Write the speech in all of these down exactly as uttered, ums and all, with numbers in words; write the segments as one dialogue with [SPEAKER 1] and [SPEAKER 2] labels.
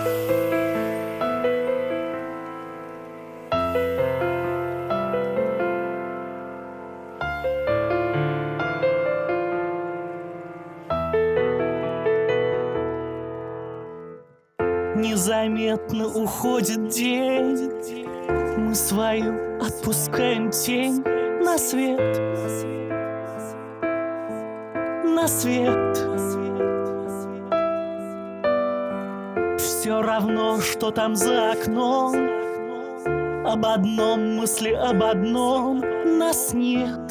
[SPEAKER 1] Незаметно уходит день, мы свою отпускаем тень на свет, на свет. Все равно, что там за окном, об одном мысли, об одном. Нас нет,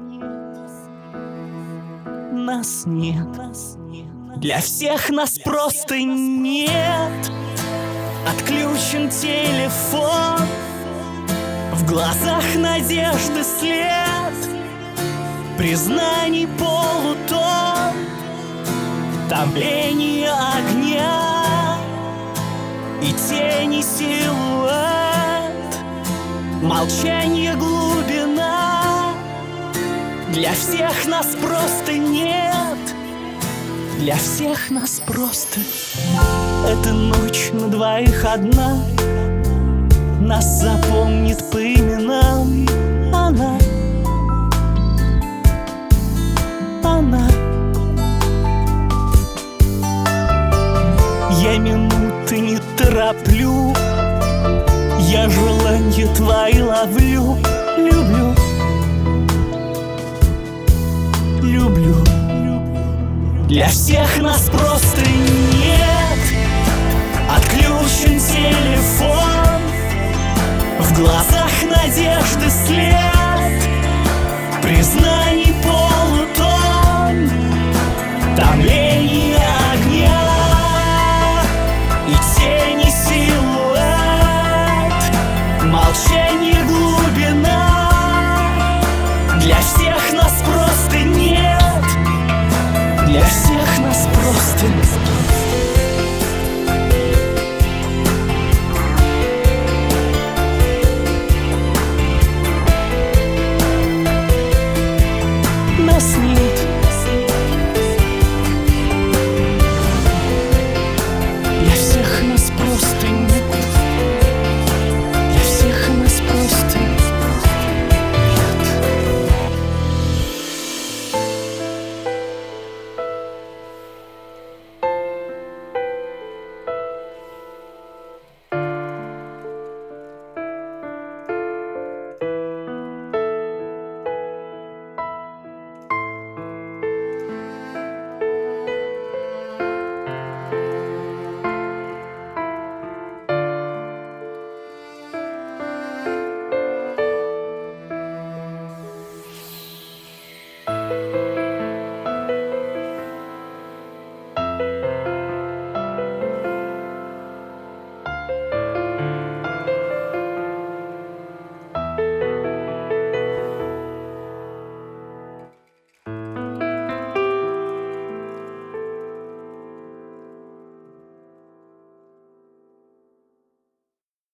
[SPEAKER 1] нас нет. Для всех нас просто нет. Отключен телефон, в глазах надежды след, признаний полутон, томление огня и тени силуэт, молчание глубина. Для всех нас просто нет. Для всех нас просто эта ночь на двоих одна. Нас запомнит по именам она, она. Я минуты не тороплю, я желанья твои ловлю. Люблю, люблю. Для всех нас просто нет. Отключен телефон, в глазах надежды след, признаний полутон, томление огня и тени силуэт, молчание глубина. Для всех нас просто нет. Для всех нас просто нас нет. Для всех нас просто нет.